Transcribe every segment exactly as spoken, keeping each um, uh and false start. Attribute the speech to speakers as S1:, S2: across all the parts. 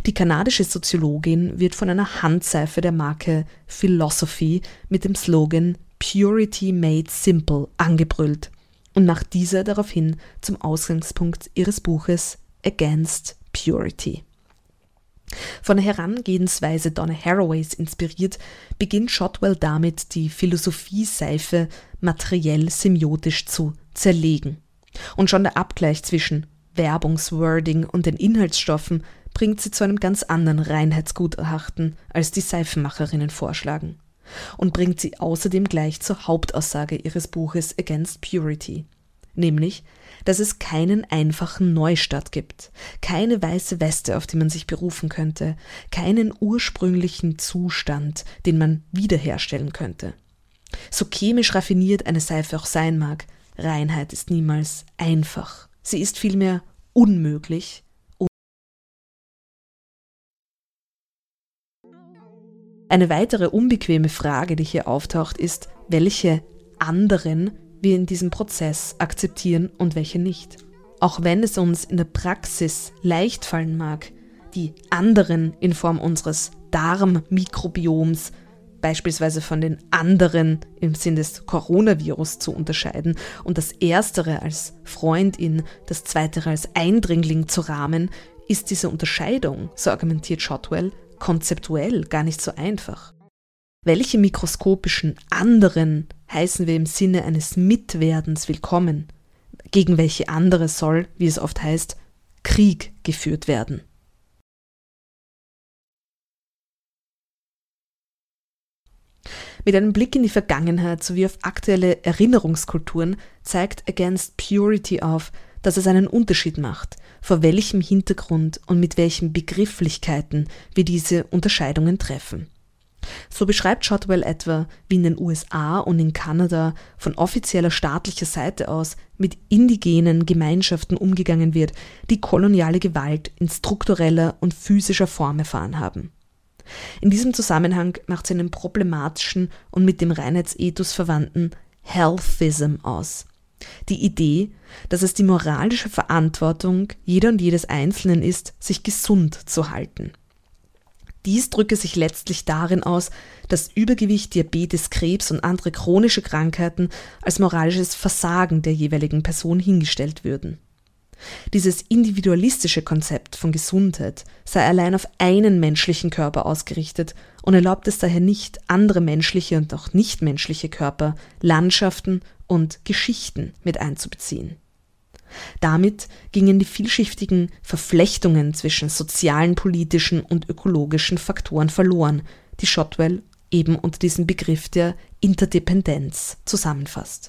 S1: Die kanadische Soziologin wird von einer Handseife der Marke Philosophy mit dem Slogan Purity Made Simple angebrüllt und macht diese daraufhin zum Ausgangspunkt ihres Buches Against Purity. Von der Herangehensweise Donna Haraways inspiriert, beginnt Shotwell damit, die Philosophieseife materiell semiotisch zu zerlegen. Und schon der Abgleich zwischen Werbungswording und den Inhaltsstoffen bringt sie zu einem ganz anderen Reinheitsgutachten, als die Seifenmacherinnen vorschlagen. Und bringt sie außerdem gleich zur Hauptaussage ihres Buches Against Purity, nämlich, dass es keinen einfachen Neustart gibt, keine weiße Weste, auf die man sich berufen könnte, keinen ursprünglichen Zustand, den man wiederherstellen könnte. So chemisch raffiniert eine Seife auch sein mag, Reinheit ist niemals einfach. Sie ist vielmehr unmöglich. Eine weitere unbequeme Frage, die hier auftaucht, ist, welche anderen wir in diesem Prozess akzeptieren und welche nicht. Auch wenn es uns in der Praxis leicht fallen mag, die anderen in Form unseres Darmmikrobioms beispielsweise von den anderen im Sinn des Coronavirus zu unterscheiden und das Erstere als Freundin, das Zweitere als Eindringling zu rahmen, ist diese Unterscheidung, so argumentiert Shotwell, konzeptuell gar nicht so einfach. Welche mikroskopischen anderen heißen wir im Sinne eines Mitwerdens willkommen? Gegen welche andere soll, wie es oft heißt, Krieg geführt werden? Mit einem Blick in die Vergangenheit sowie auf aktuelle Erinnerungskulturen zeigt Against Purity auf, dass es einen Unterschied macht, vor welchem Hintergrund und mit welchen Begrifflichkeiten wir diese Unterscheidungen treffen. So beschreibt Shotwell etwa, wie in den U S A und in Kanada von offizieller staatlicher Seite aus mit indigenen Gemeinschaften umgegangen wird, die koloniale Gewalt in struktureller und physischer Form erfahren haben. In diesem Zusammenhang macht sie einen problematischen und mit dem Reinheitsethos verwandten Healthism aus. Die Idee, dass es die moralische Verantwortung jeder und jedes Einzelnen ist, sich gesund zu halten. Dies drücke sich letztlich darin aus, dass Übergewicht, Diabetes, Krebs und andere chronische Krankheiten als moralisches Versagen der jeweiligen Person hingestellt würden. Dieses individualistische Konzept von Gesundheit sei allein auf einen menschlichen Körper ausgerichtet und erlaubt es daher nicht, andere menschliche und auch nichtmenschliche Körper, Landschaften und Geschichten mit einzubeziehen. Damit gingen die vielschichtigen Verflechtungen zwischen sozialen, politischen und ökologischen Faktoren verloren, die Shotwell eben unter diesem Begriff der Interdependenz zusammenfasst.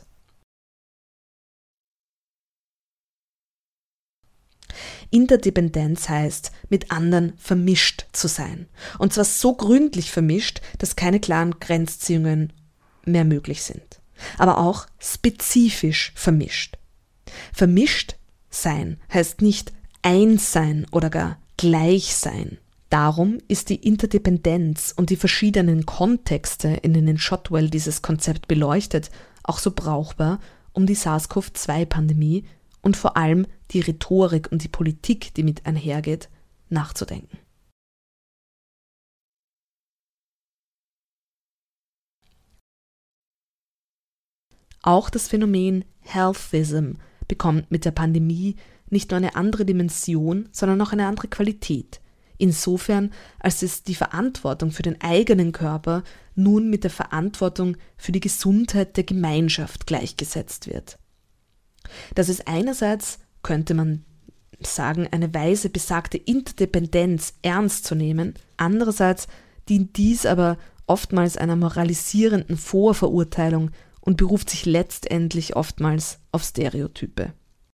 S1: Interdependenz heißt, mit anderen vermischt zu sein. Und zwar so gründlich vermischt, dass keine klaren Grenzziehungen mehr möglich sind. Aber auch spezifisch vermischt. Vermischt sein heißt nicht eins sein oder gar gleich sein. Darum ist die Interdependenz und die verschiedenen Kontexte, in denen Shotwell dieses Konzept beleuchtet, auch so brauchbar, um die SARS-C o V zwei Pandemie und vor allem die Rhetorik und die Politik, die mit einhergeht, nachzudenken. Auch das Phänomen Healthism bekommt mit der Pandemie nicht nur eine andere Dimension, sondern auch eine andere Qualität. Insofern, als es die Verantwortung für den eigenen Körper nun mit der Verantwortung für die Gesundheit der Gemeinschaft gleichgesetzt wird. Das ist einerseits, könnte man sagen, eine weise besagte Interdependenz ernst zu nehmen, andererseits dient dies aber oftmals einer moralisierenden Vorverurteilung und beruft sich letztendlich oftmals auf Stereotype.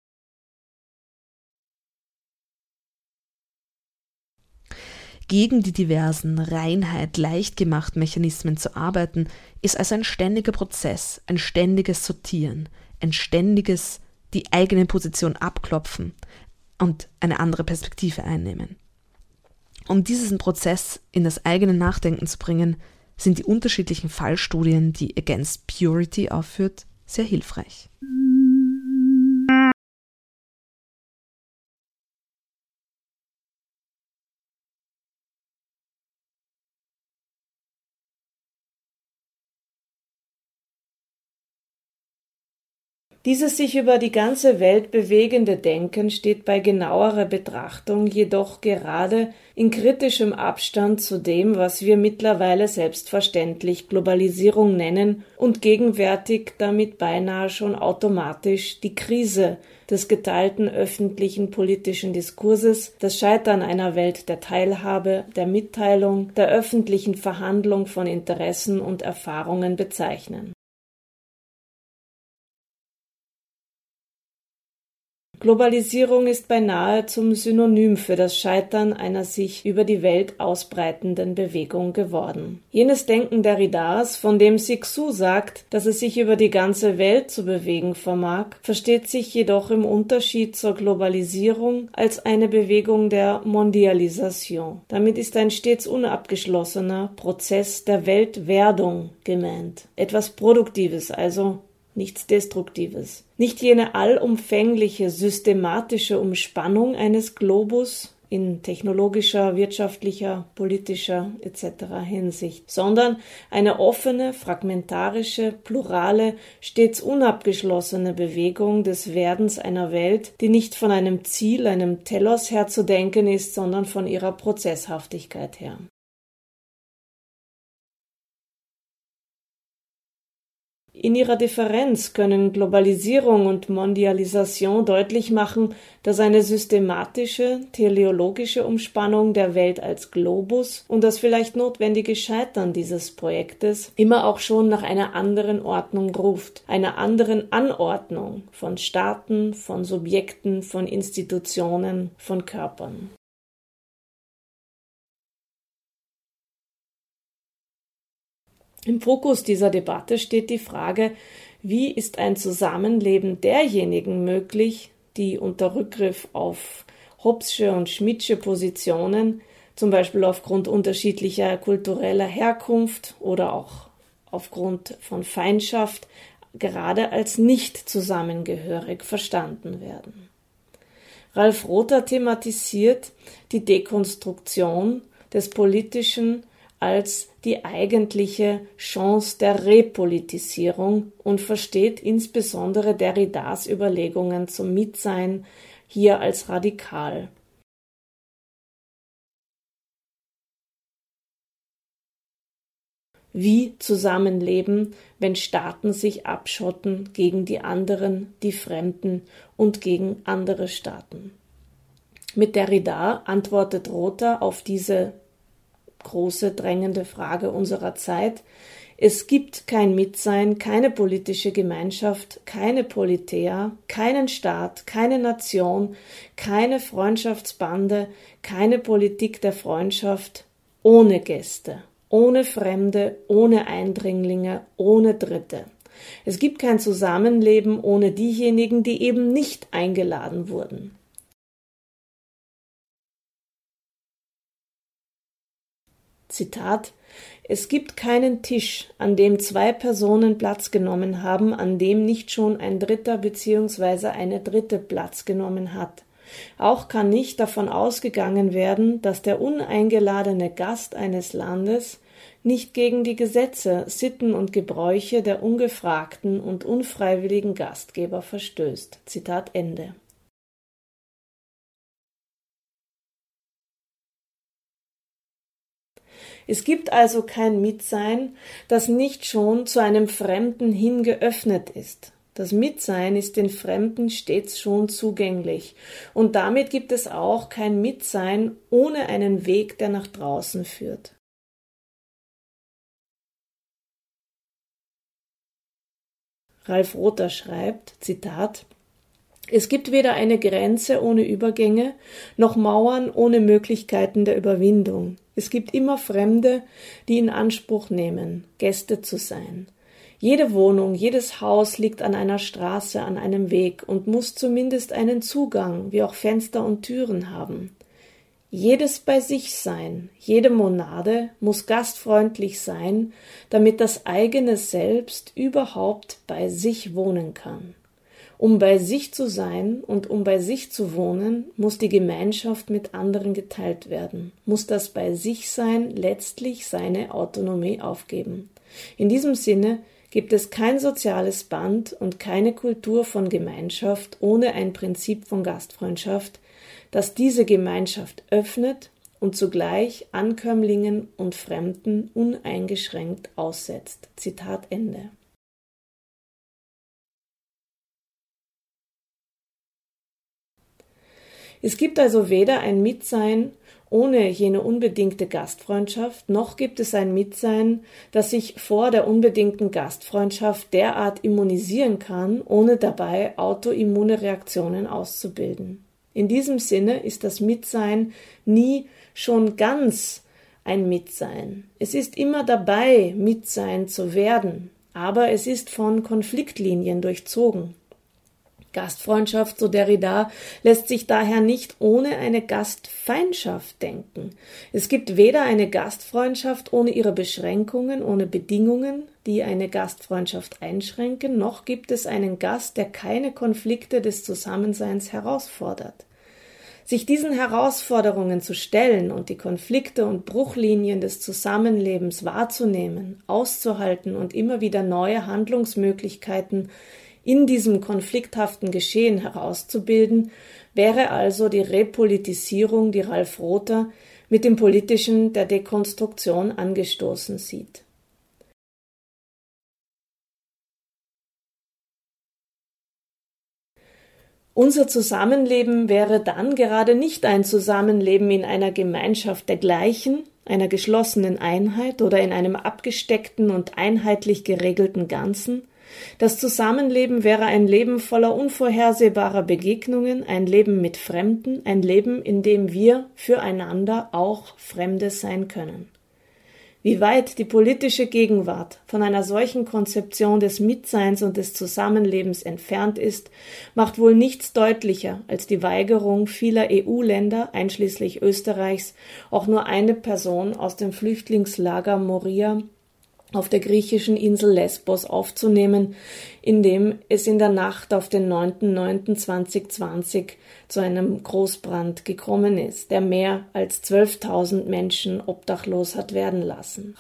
S1: Gegen die diversen Reinheit-Leichtgemacht-Mechanismen zu arbeiten, ist also ein ständiger Prozess, ein ständiges Sortieren, ein ständiges die eigene Position abklopfen und eine andere Perspektive einnehmen. Um diesen Prozess in das eigene Nachdenken zu bringen, sind die unterschiedlichen Fallstudien, die Against Purity aufführt, sehr hilfreich.
S2: Dieses sich über die ganze Welt bewegende Denken steht bei genauerer Betrachtung jedoch gerade in kritischem Abstand zu dem, was wir mittlerweile selbstverständlich Globalisierung nennen und gegenwärtig damit beinahe schon automatisch die Krise des geteilten öffentlichen politischen Diskurses, das Scheitern einer Welt der Teilhabe, der Mitteilung, der öffentlichen Verhandlung von Interessen und Erfahrungen bezeichnen. Globalisierung ist beinahe zum Synonym für das Scheitern einer sich über die Welt ausbreitenden Bewegung geworden. Jenes Denken Derridas, von dem Cixous sagt, dass es sich über die ganze Welt zu bewegen vermag, versteht sich jedoch im Unterschied zur Globalisierung als eine Bewegung der Mondialisation. Damit ist ein stets unabgeschlossener Prozess der Weltwerdung gemeint. Etwas Produktives, also nichts Destruktives. Nicht jene allumfängliche, systematische Umspannung eines Globus in technologischer, wirtschaftlicher, politischer et cetera Hinsicht, sondern eine offene, fragmentarische, plurale, stets unabgeschlossene Bewegung des Werdens einer Welt, die nicht von einem Ziel, einem Telos her zu denken ist, sondern von ihrer Prozesshaftigkeit her. In ihrer Differenz können Globalisierung und Mondialisation deutlich machen, dass eine systematische, teleologische Umspannung der Welt als Globus und das vielleicht notwendige Scheitern dieses Projektes immer auch schon nach einer anderen Ordnung ruft, einer anderen Anordnung von Staaten, von Subjekten, von Institutionen, von Körpern. Im Fokus dieser Debatte steht die Frage, wie ist ein Zusammenleben derjenigen möglich, die unter Rückgriff auf Hobbesche und Schmidtsche Positionen, zum Beispiel aufgrund unterschiedlicher kultureller Herkunft oder auch aufgrund von Feindschaft, gerade als nicht zusammengehörig verstanden werden. Ralf Rother thematisiert die Dekonstruktion des Politischen als die eigentliche Chance der Repolitisierung und versteht insbesondere Derridas Überlegungen zum Mitsein hier als radikal. Wie zusammenleben, wenn Staaten sich abschotten gegen die anderen, die Fremden und gegen andere Staaten? Mit Derrida antwortet Rother auf diese große, drängende Frage unserer Zeit. Es gibt kein Mitsein, keine politische Gemeinschaft, keine Politeia, keinen Staat, keine Nation, keine Freundschaftsbande, keine Politik der Freundschaft ohne Gäste, ohne Fremde, ohne Eindringlinge, ohne Dritte. Es gibt kein Zusammenleben ohne diejenigen, die eben nicht eingeladen wurden. Zitat: Es gibt keinen Tisch, an dem zwei Personen Platz genommen haben, an dem nicht schon ein Dritter bzw. eine Dritte Platz genommen hat. Auch kann nicht davon ausgegangen werden, dass der uneingeladene Gast eines Landes nicht gegen die Gesetze, Sitten und Gebräuche der ungefragten und unfreiwilligen Gastgeber verstößt. Zitat Ende. Es gibt also kein Mitsein, das nicht schon zu einem Fremden hin geöffnet ist. Das Mitsein ist den Fremden stets schon zugänglich, und damit gibt es auch kein Mitsein ohne einen Weg, der nach draußen führt. Ralf Rother schreibt, Zitat: Es gibt weder eine Grenze ohne Übergänge, noch Mauern ohne Möglichkeiten der Überwindung. Es gibt immer Fremde, die in Anspruch nehmen, Gäste zu sein. Jede Wohnung, jedes Haus liegt an einer Straße, an einem Weg und muss zumindest einen Zugang, wie auch Fenster und Türen haben. Jedes bei sich sein, jede Monade muss gastfreundlich sein, damit das eigene Selbst überhaupt bei sich wohnen kann. Um bei sich zu sein und um bei sich zu wohnen, muss die Gemeinschaft mit anderen geteilt werden, muss das bei sich sein letztlich seine Autonomie aufgeben. In diesem Sinne gibt es kein soziales Band und keine Kultur von Gemeinschaft ohne ein Prinzip von Gastfreundschaft, das diese Gemeinschaft öffnet und zugleich Ankömmlingen und Fremden uneingeschränkt aussetzt. Zitat Ende. Es gibt also weder ein Mitsein ohne jene unbedingte Gastfreundschaft, noch gibt es ein Mitsein, das sich vor der unbedingten Gastfreundschaft derart immunisieren kann, ohne dabei autoimmune Reaktionen auszubilden. In diesem Sinne ist das Mitsein nie schon ganz ein Mitsein. Es ist immer dabei, Mitsein zu werden, aber es ist von Konfliktlinien durchzogen. Gastfreundschaft, so Derrida, lässt sich daher nicht ohne eine Gastfeindschaft denken. Es gibt weder eine Gastfreundschaft ohne ihre Beschränkungen, ohne Bedingungen, die eine Gastfreundschaft einschränken, noch gibt es einen Gast, der keine Konflikte des Zusammenseins herausfordert. Sich diesen Herausforderungen zu stellen und die Konflikte und Bruchlinien des Zusammenlebens wahrzunehmen, auszuhalten und immer wieder neue Handlungsmöglichkeiten in diesem konflikthaften Geschehen herauszubilden, wäre also die Repolitisierung, die Ralf Rother mit dem Politischen der Dekonstruktion angestoßen sieht. Unser Zusammenleben wäre dann gerade nicht ein Zusammenleben in einer Gemeinschaft der Gleichen, einer geschlossenen Einheit oder in einem abgesteckten und einheitlich geregelten Ganzen. Das Zusammenleben wäre ein Leben voller unvorhersehbarer Begegnungen, ein Leben mit Fremden, ein Leben, in dem wir füreinander auch Fremde sein können. Wie weit die politische Gegenwart von einer solchen Konzeption des Mitseins und des Zusammenlebens entfernt ist, macht wohl nichts deutlicher als die Weigerung vieler E U-Länder, einschließlich Österreichs, auch nur eine Person aus dem Flüchtlingslager Moria auf der griechischen Insel Lesbos aufzunehmen, in dem es in der Nacht auf den neunten neunten zweitausendzwanzig zu einem Großbrand gekommen ist, der mehr als zwölftausend Menschen obdachlos hat werden lassen.